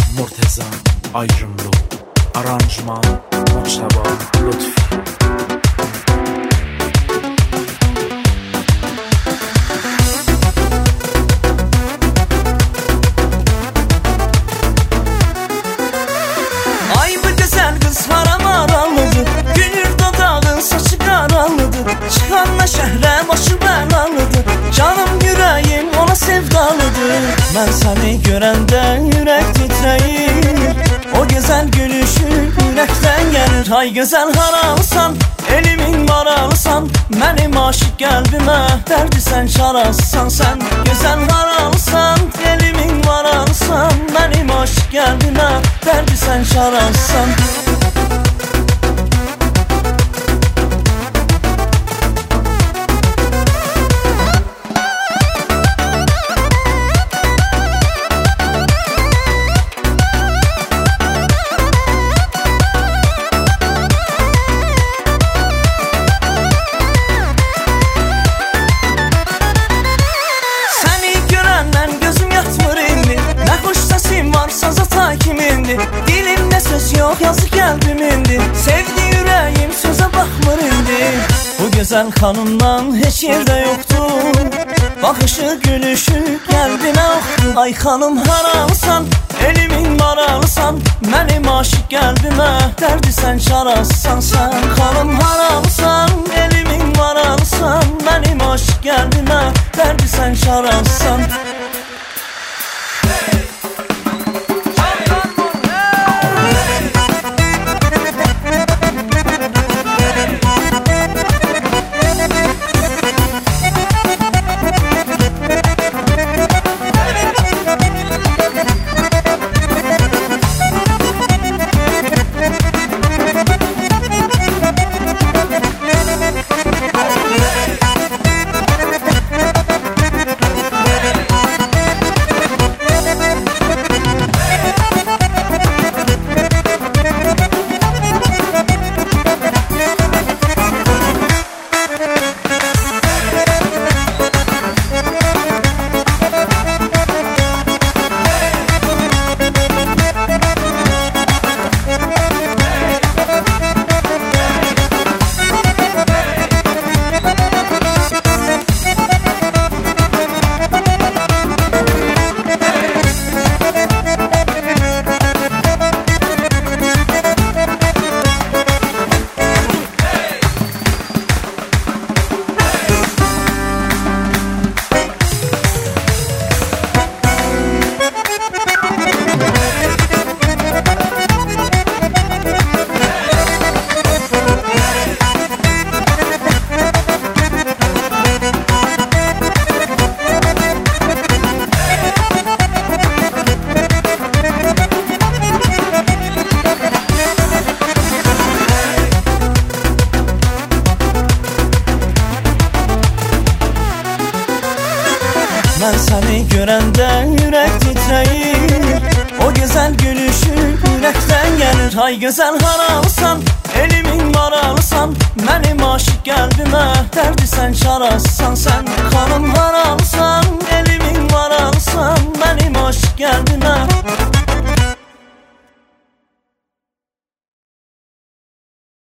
Murteza Ayrımlı, aranjman Muçtaba Lütfi. Ay bu güzel kız var maralıdır, gülür dodağın saçı karanlıdır, çıkanla şəhərə başı bəlalıdır, canım yüreğim ona sevdalıdır. Ben seni görəndə yürek titrəyir, o güzel gülüşü yürekten gelir. Ay güzel haralısan, elimin maralısan, benim aşık kalbime derdi sen çarasısan. Sen güzel haralısan, elimin maralısan, benim aşık kalbime derdi sen çarasısan. Dilimde söz yok, yazı kalbim indi, sevdi yüreğim söze bakmır indi. Bu güzel hanımdan hiç yerde yoktu, bakışı gülüşü kalbine oktu. Ay hanım haralısan, elimin maralısan, benim aşık kalbime derdi sen çarasısan. Sen hanım haralısan, elimin maralısan, benim aşık kalbime derdi sen çarasısan. Ben seni görəndə yürek titrəyir, o güzel gülüşü yürekten gelir. Ay güzel haralısan, elimin maralısan, benim aşık kalbime derdi sen çarasısan. Sen hanım haralısan, elimin maralısan, benim aşık kalbime